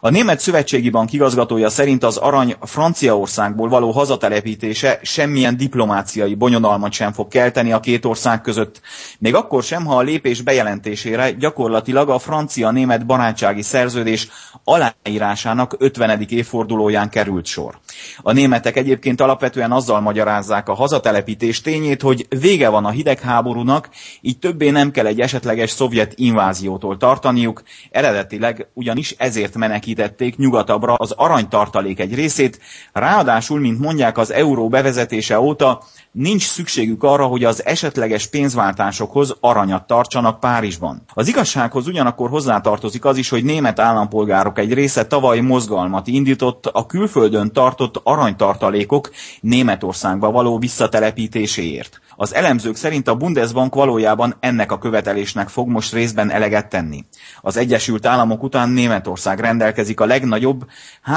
A Német Szövetségi Bank igazgatója szerint az arany Franciaországból való hazatelepítése semmilyen diplomáciai bonyodalmat sem fog kelteni a két ország között, még akkor sem, ha a lépés bejelentésére gyakorlatilag a francia-német barátsági szerződés aláírásának 50. évfordulóján került sor. A németek egyébként alapvetően azzal magyarázzák a hazatelepítés tényét, hogy vége van a hidegháborúnak, így többé nem kell egy esetleges szovjet inváziótól tartaniuk, eredetileg ugyanis ezért menekítették nyugatabbra az aranytartalék egy részét, ráadásul, mint mondják, az euró bevezetése óta nincs szükségük arra, hogy az esetleges pénzváltásokhoz aranyat tartsanak Párizsban. Az igazsághoz ugyanakkor hozzátartozik az is, hogy német állampolgárok egy része tavaly mozgalmat indított a külföldön tartott aranytartalékok Németországba való visszatelepítéséért. Az elemzők szerint a Bundesbank valójában ennek a követelésnek fog most részben eleget tenni. Az Egyesült Államok után Németország rendelkezik a legnagyobb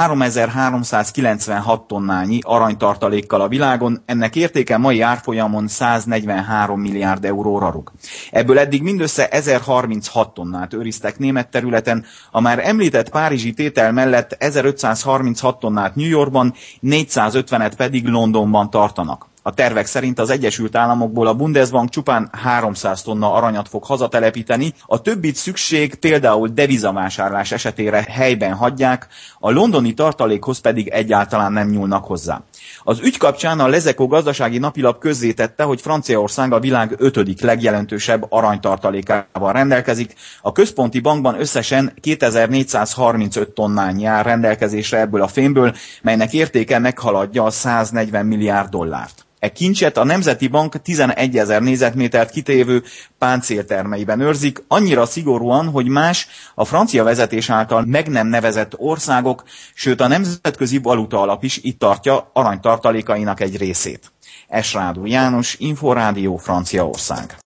3396 tonnányi aranytartalékkal a világon, ennek értéke mai árfolyamon 143 milliárd euróra rúg. Ebből eddig mindössze 1036 tonnát őriztek német területen, a már említett párizsi tétel mellett 1536 tonnát New Yorkban, 450-et pedig Londonban tartanak. A tervek szerint az Egyesült Államokból a Bundesbank csupán 300 tonna aranyat fog hazatelepíteni, a többit szükség például devizavásárlás esetére helyben hagyják, a londoni tartalékhoz pedig egyáltalán nem nyúlnak hozzá. Az ügy kapcsán a L'Echo gazdasági napilap közzétette, hogy Franciaország a világ 5. legjelentősebb aranytartalékával rendelkezik, a központi bankban összesen 2435 tonnányi áll rendelkezésre ebből a fémből, melynek értéke meghaladja a 140 milliárd dollárt. E kincset a Nemzeti Bank 11 000 négyzetmétert kitévő páncéltermeiben őrzik, annyira szigorúan, hogy más, a francia vezetés által meg nem nevezett országok, sőt a Nemzetközi Valutaalap is itt tartja aranytartalékainak egy részét. Esrádó János, Inforádió, Franciaország.